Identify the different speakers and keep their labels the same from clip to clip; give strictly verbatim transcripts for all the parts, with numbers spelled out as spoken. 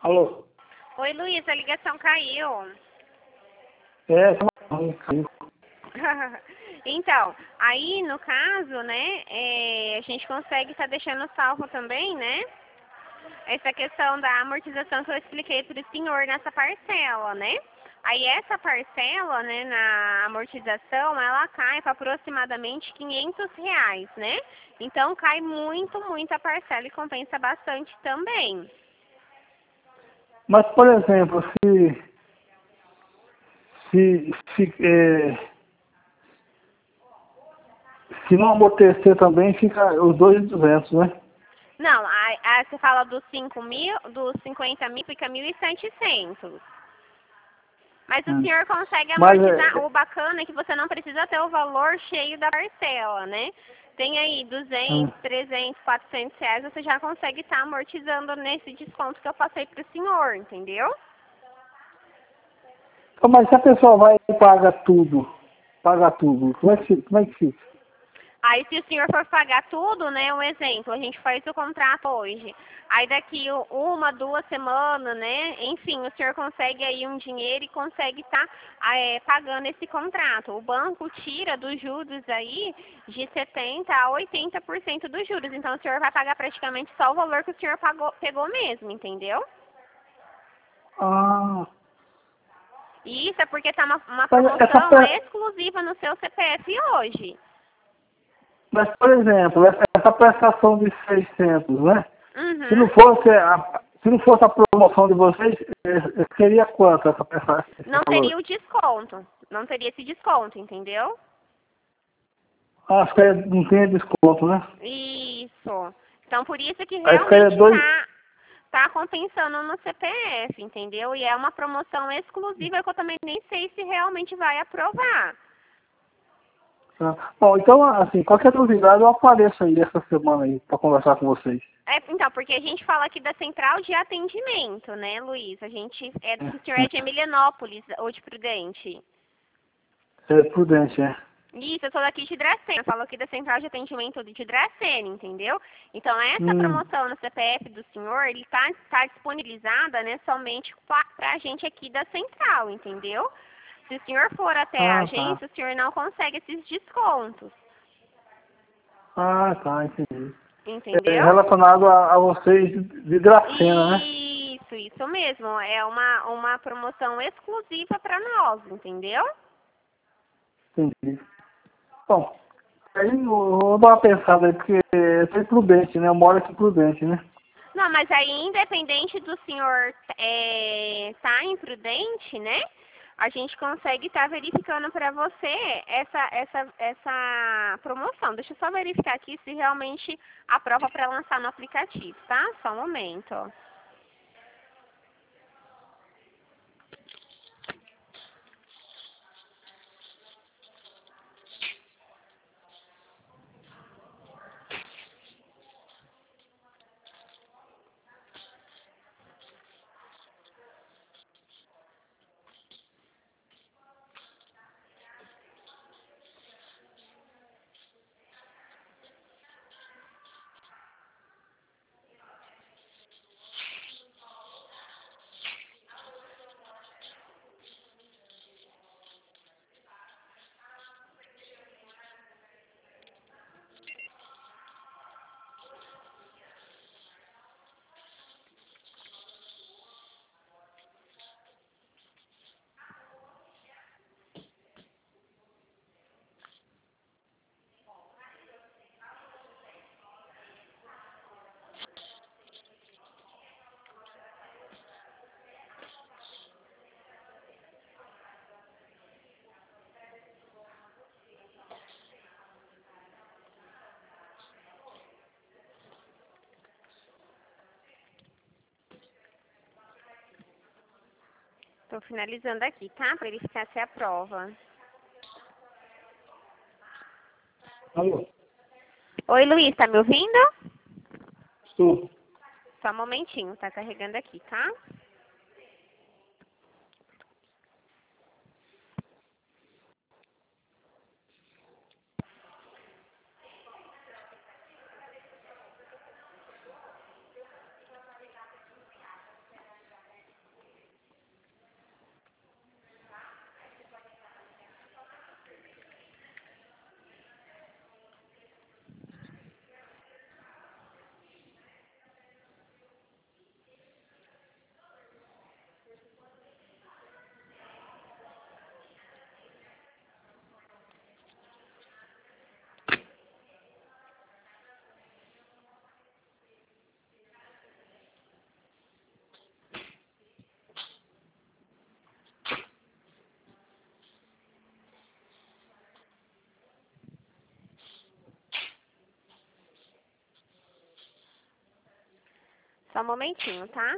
Speaker 1: Alô?
Speaker 2: Oi, Luiz, a ligação caiu.
Speaker 1: É, caiu.
Speaker 2: Então, aí no caso, né, é, a gente consegue estar deixando salvo também, né, essa questão da amortização que eu expliquei para o senhor nessa parcela, né? Aí essa parcela, né, na amortização, ela cai para aproximadamente quinhentos reais, né? Então cai muito, muito a parcela e compensa bastante também.
Speaker 1: Mas, por exemplo, se, se, se, é, se não amortecer também, fica os dois e duzentos, né?
Speaker 2: Não, aí, aí você fala dos cinco mil, dos cinquenta mil, fica mil e setecentos. Mas o
Speaker 1: Hum.
Speaker 2: senhor consegue
Speaker 1: Mas,
Speaker 2: amortizar.
Speaker 1: é,
Speaker 2: O bacana é que você não precisa ter o valor cheio da parcela, né? Tem aí
Speaker 1: hum.
Speaker 2: duzentos, trezentos, quatrocentos reais, você já consegue estar amortizando nesse desconto que eu passei para o senhor, entendeu?
Speaker 1: Então, mas se a pessoa vai e paga tudo, paga tudo, como é que, fi- como é que fica?
Speaker 2: Aí se o senhor for pagar tudo, né, um exemplo, a gente faz o contrato hoje. Aí daqui u- uma, duas semanas, né, enfim, o senhor consegue aí um dinheiro e consegue estar pagando esse contrato. O banco tira dos juros aí de setenta a oitenta por cento dos juros. Então o senhor vai pagar praticamente só o valor que o senhor pagou, pegou mesmo, entendeu?
Speaker 1: Ah,
Speaker 2: E isso é porque está uma, uma
Speaker 1: mas essa,
Speaker 2: promoção
Speaker 1: pre-
Speaker 2: exclusiva no seu C P F hoje.
Speaker 1: mas, por exemplo, essa, essa prestação de seiscentos, né? Se não
Speaker 2: Uhum.
Speaker 1: fosse a, se não fosse a promoção de vocês, eh, eh, seria quanto essa, essa, esse
Speaker 2: Não
Speaker 1: valor?
Speaker 2: teria o desconto. Não teria esse desconto, entendeu?
Speaker 1: Ah, ficaria, não tem desconto, né?
Speaker 2: Isso. Então, por isso que
Speaker 1: Aí ficaria
Speaker 2: realmente
Speaker 1: dois.
Speaker 2: tá, tá compensando no C P F, entendeu? E é uma promoção exclusiva que eu também nem sei se realmente vai aprovar.
Speaker 1: Ah, bom, então, assim, qualquer novidade eu apareço aí essa semana aí para conversar com vocês.
Speaker 2: É, então, porque a gente fala aqui da central de atendimento, né, Luiz? A gente é do senhor é de Emilianópolis ou de Prudente.
Speaker 1: É, é prudente, é.
Speaker 2: Isso, eu sou daqui de Dracena, eu falo aqui da central de atendimento de Dracena, entendeu? Então, essa
Speaker 1: Hum,
Speaker 2: promoção no C P F do senhor, ele está tá disponibilizada, né, somente para a gente aqui da central, entendeu? Se o senhor for até a
Speaker 1: ah, tá.
Speaker 2: agência, o senhor não consegue esses descontos,
Speaker 1: Ah, tá, entendi. É
Speaker 2: entendeu?
Speaker 1: relacionado a, a vocês de Dracena, né?
Speaker 2: Isso, isso mesmo, é uma, uma promoção exclusiva para nós, entendeu?
Speaker 1: Entendi. Bom, aí eu vou dar uma pensada aí, porque eu sou prudente, né? Eu moro aqui em Prudente, né?
Speaker 2: Não, mas aí, independente do senhor estar tá imprudente, né? A gente consegue estar verificando para você essa, essa, essa promoção. Deixa eu só verificar aqui se realmente aprova para lançar no aplicativo, tá? Só um momento. Estou finalizando aqui, tá? Para verificar se aprova.
Speaker 1: Alô?
Speaker 2: Oi, Luiz, tá me ouvindo?
Speaker 1: Estou.
Speaker 2: Só um momentinho, tá carregando aqui, tá? Só um momentinho, tá?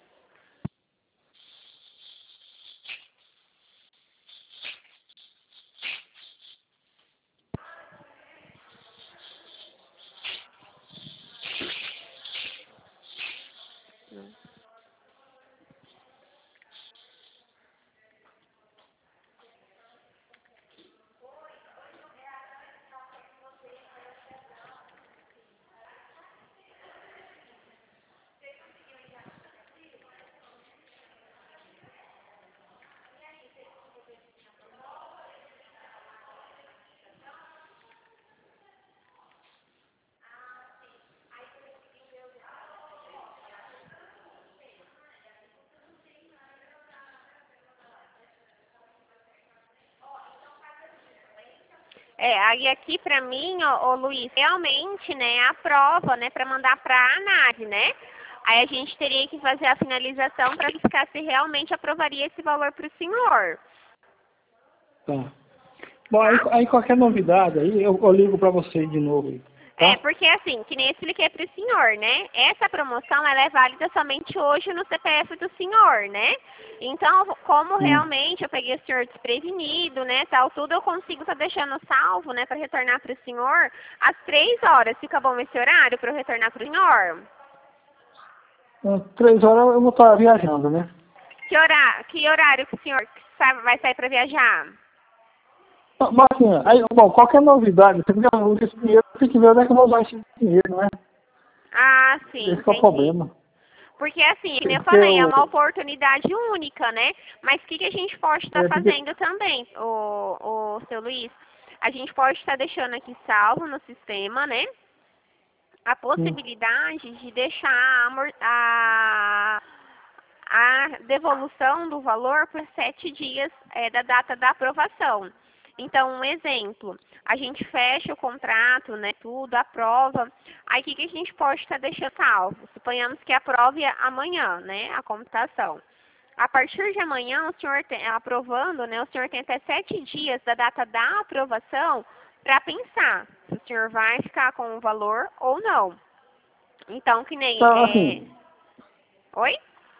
Speaker 2: É, aí aqui pra mim, ô, ô Luiz, realmente, né, a prova, né, pra mandar pra análise, né? Aí a gente teria que fazer a finalização para verificar se realmente aprovaria esse valor pro senhor.
Speaker 1: Tá. Bom, aí, aí qualquer novidade aí, eu, eu ligo pra você de novo aí,
Speaker 2: É,
Speaker 1: tá?
Speaker 2: porque assim, que nem eu expliquei pro senhor, né? Essa promoção, ela é válida somente hoje no C P F do senhor, né? Então, como
Speaker 1: Hum.
Speaker 2: realmente eu peguei o senhor desprevenido, né, tal, tudo, eu consigo estar deixando salvo, né, para retornar pro senhor às três horas. Fica bom esse horário para eu retornar pro senhor?
Speaker 1: Hum, Três horas eu vou estar viajando, né?
Speaker 2: Que horário, que horário que o senhor sa- vai sair para viajar?
Speaker 1: Mas assim, aí, bom, qualquer novidade, você quer esse dinheiro, tem que ver onde é que eu vou usar esse dinheiro, né?
Speaker 2: Ah, sim,
Speaker 1: Esse que é o
Speaker 2: entendi.
Speaker 1: problema.
Speaker 2: Porque assim, como eu
Speaker 1: Porque
Speaker 2: falei, é
Speaker 1: eu,
Speaker 2: uma oportunidade única, né? Mas o que, que a gente pode estar
Speaker 1: é, porque,
Speaker 2: fazendo também, o, o seu Luiz? A gente pode estar deixando aqui salvo no sistema, né? A
Speaker 1: hum,
Speaker 2: possibilidade de deixar a, amor- a, a devolução do valor por sete dias é, da data da aprovação. Então, um exemplo, a gente fecha o contrato, né, tudo, aprova, aí o que, que a gente pode estar deixando salvo? Suponhamos que aprove amanhã, né, a computação. A partir de amanhã, o senhor tem, aprovando, né, o senhor tem até sete dias da data da aprovação para pensar se o senhor vai ficar com o valor ou não. Então, que nem...
Speaker 1: então,
Speaker 2: É...
Speaker 1: assim,
Speaker 2: Oi?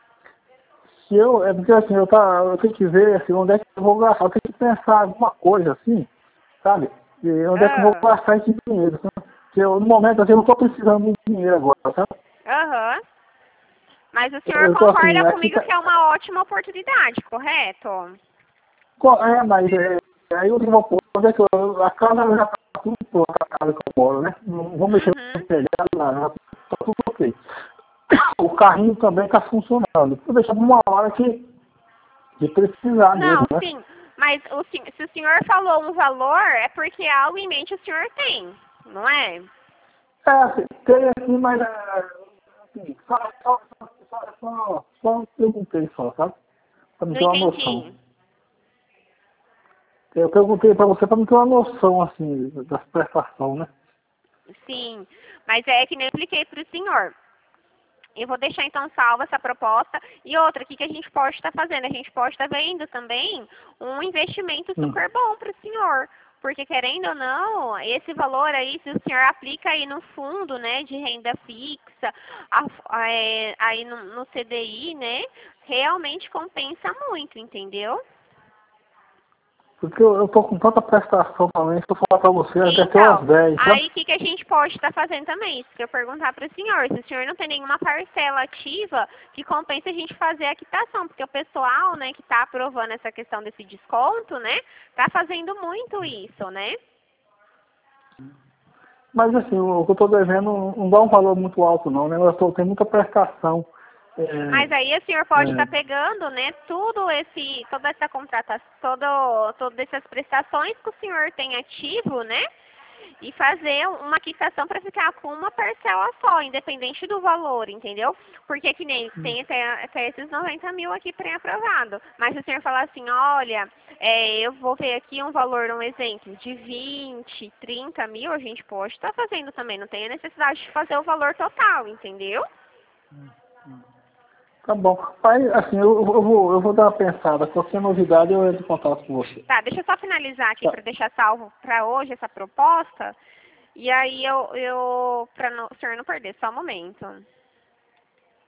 Speaker 1: se eu, é porque assim, eu, tá, eu tenho que ver assim, onde é que eu vou gastar, eu tenho que pensar alguma coisa assim, sabe? E onde é que eu vou
Speaker 2: Ah,
Speaker 1: gastar esse dinheiro, sabe? Porque eu, no momento assim, eu não estou precisando de dinheiro agora, sabe?
Speaker 2: aham. Mas o
Speaker 1: Eu,
Speaker 2: senhor
Speaker 1: eu tô assim,
Speaker 2: concorda
Speaker 1: aqui
Speaker 2: comigo
Speaker 1: tá,
Speaker 2: que é uma ótima oportunidade, correto?
Speaker 1: co- é, mas é, aí eu vou pôr, onde é que eu, a casa já tá tudo pronta, a casa que eu moro, né? Não vou mexer no
Speaker 2: Uhum.
Speaker 1: telhado, nada, tá tudo ok. O carrinho também está funcionando. Vou deixar uma hora que, que precisar mesmo,
Speaker 2: Não,
Speaker 1: né?
Speaker 2: sim. Mas o, sen- se o senhor falou um valor, é porque algo em mente o senhor tem, não é?
Speaker 1: É, assim, tem aqui, mas é, assim, só, só, só, só, só, só perguntei só, sabe? Para me
Speaker 2: Não
Speaker 1: ter uma noção.
Speaker 2: entendi.
Speaker 1: Eu perguntei para você para me ter uma noção, assim, das prestações, né?
Speaker 2: Sim. Mas é que nem eu expliquei para o senhor. Eu vou deixar então salva essa proposta. E outra, o que, que a gente pode estar fazendo? A gente pode estar vendo também um investimento
Speaker 1: Hum.
Speaker 2: super bom para o senhor. Porque querendo ou não, esse valor aí, se o senhor aplica aí no fundo, né, de renda fixa, a- a- é, aí no, no C D I, né, realmente compensa muito, entendeu?
Speaker 1: Porque eu, eu tô com tanta prestação também, se eu falar para você, deve ter umas
Speaker 2: Então,
Speaker 1: dez, sabe?
Speaker 2: aí o que, que a gente pode estar fazendo também? Isso que eu perguntar para o senhor. Se o senhor não tem nenhuma parcela ativa que compensa a gente fazer a quitação, porque o pessoal, né, que está aprovando essa questão desse desconto, né, está fazendo muito isso, né?
Speaker 1: Mas assim, o que eu tô devendo não, não dá um valor muito alto não, né? Eu tô, tem muita prestação.
Speaker 2: Mas
Speaker 1: É,
Speaker 2: aí o senhor pode
Speaker 1: é,
Speaker 2: estar pegando, né, tudo esse, toda essa contratação, todo, todas essas prestações que o senhor tem ativo, né? E fazer uma quitação para ficar com uma parcela só, independente do valor, entendeu? Porque que nem tem até, até esses noventa mil aqui pré-aprovado. Mas se o senhor falar assim, olha, é, eu vou ver aqui um valor, um exemplo, de vinte, trinta mil, a gente pode estar fazendo também. Não tem a necessidade de fazer o valor total, entendeu?
Speaker 1: tá bom. Aí, assim, eu, eu, vou, eu vou dar uma pensada. Qualquer novidade eu entro em contato com você.
Speaker 2: Tá, deixa eu só finalizar aqui
Speaker 1: Tá.
Speaker 2: para deixar salvo para hoje essa proposta. E aí eu, eu para o senhor não perder, só um momento.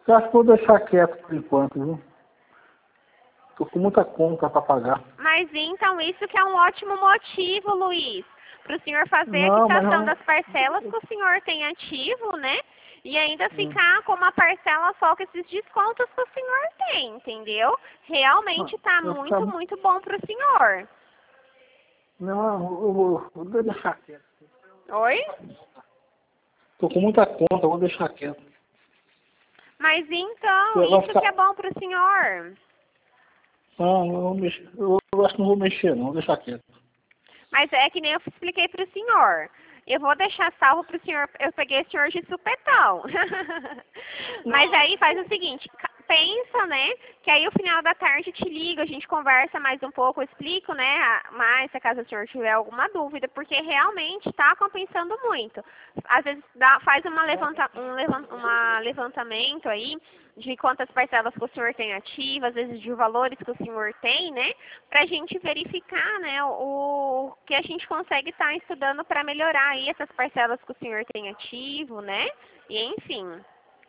Speaker 1: Eu acho que vou deixar quieto por enquanto, viu? Tô com muita conta para pagar.
Speaker 2: Mas então isso que é um ótimo motivo, Luiz, para o senhor fazer
Speaker 1: Não,
Speaker 2: a
Speaker 1: mas
Speaker 2: quitação
Speaker 1: não.
Speaker 2: das parcelas que o senhor tem ativo, né? E ainda
Speaker 1: Hum.
Speaker 2: ficar com uma parcela só com esses descontos que o senhor tem, entendeu? Realmente tá
Speaker 1: Eu
Speaker 2: muito,
Speaker 1: ficava-
Speaker 2: muito bom para o senhor.
Speaker 1: Não, eu vou, eu vou deixar quieto.
Speaker 2: Oi?
Speaker 1: Tô com muita conta, eu vou deixar quieto.
Speaker 2: Mas então,
Speaker 1: Você vai
Speaker 2: isso
Speaker 1: ficar...
Speaker 2: que é bom para o senhor.
Speaker 1: Não, eu, vou mexer. eu, eu acho que não vou mexer, não, vou deixar quieto.
Speaker 2: Mas é que nem eu expliquei para o senhor. Eu vou deixar salvo para o senhor. Eu peguei o senhor de supetão. Mas aí faz o seguinte, ca- pensa, né? Que aí o final da tarde eu te ligo, a gente conversa mais um pouco, eu explico, né? a- Mais, se caso o senhor tiver alguma dúvida, porque realmente está compensando muito. Às vezes dá, faz uma levanta, um levan- uma levantamento aí de quantas parcelas que o senhor tem ativas, às vezes de valores que o senhor tem, né? Para a gente verificar, né, o, o que a gente consegue estar estudando para melhorar aí essas parcelas que o senhor tem ativo, né? E enfim,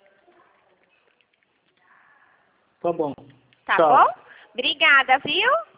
Speaker 1: Tá bom.
Speaker 2: tá
Speaker 1: Tchau.
Speaker 2: bom? Obrigada, viu?